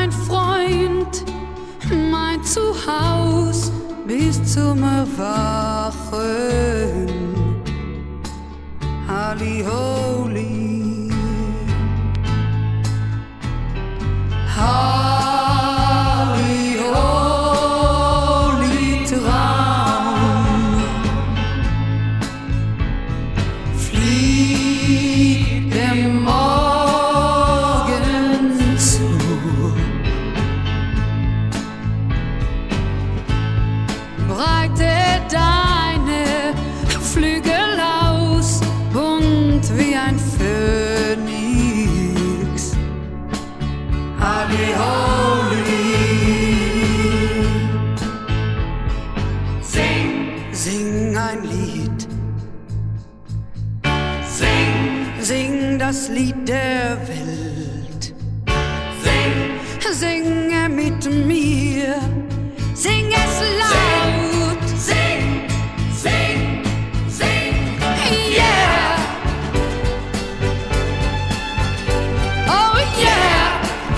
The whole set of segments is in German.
mein Freund, mein Zuhause bis zum Erwachen. Holy, holy, holy, holy Traum. Fliegt dem Morgen zu. Breite deine Flügel aus, bunt wie ein Phönix. Holy, holy. Sing, sing ein Lied. Sing, sing das Lied der Welt. Sing, singe mit mir. Sing es laut. Sing, sing, sing. Yeah. Oh yeah.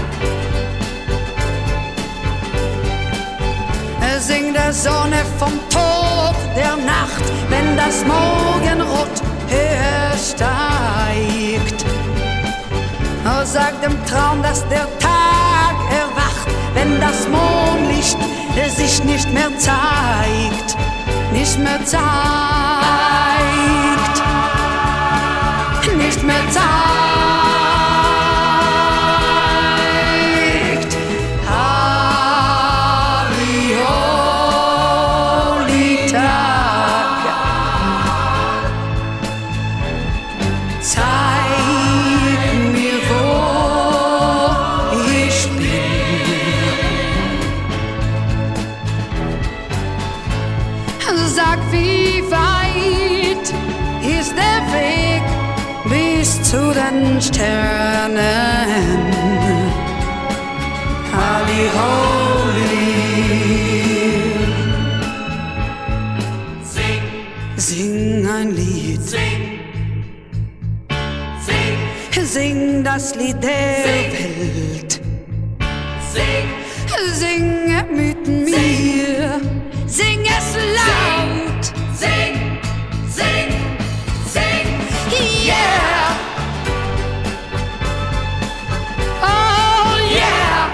Sing der Sonne vom Tod der Nacht, wenn das Morgenrot höher steigt. Oh, sag dem Traum, dass der Tag erwacht, wenn das Mondlicht sich nicht mehr zeigt, nicht mehr zeigt, nicht mehr zeigt. Holy, holy Tag, zeig mir, wo ich bin. Sag, wie weit ist der Weg bis zu den Sternen? Holy, holy. Sing, sing ein Lied. Sing, sing, sing das Lied der Welt. Sing, sing mit mir. Sing es laut. Sing, sing, sing. Yeah. Oh yeah.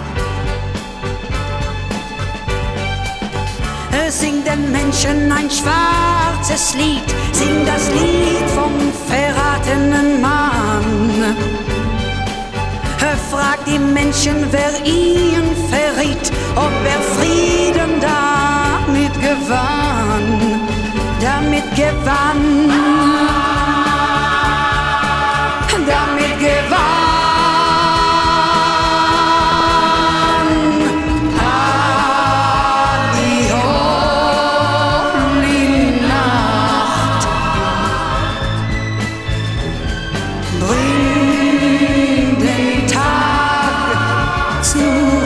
Sing den Menschen ein schwarzes Lied. Sing das Lied vom verratenen Mann. Frag die Menschen, wer ihn verriet, ob er Frieden damit gewann, damit gewann, damit gewann. Holy, holy Nacht, bring den Tag zu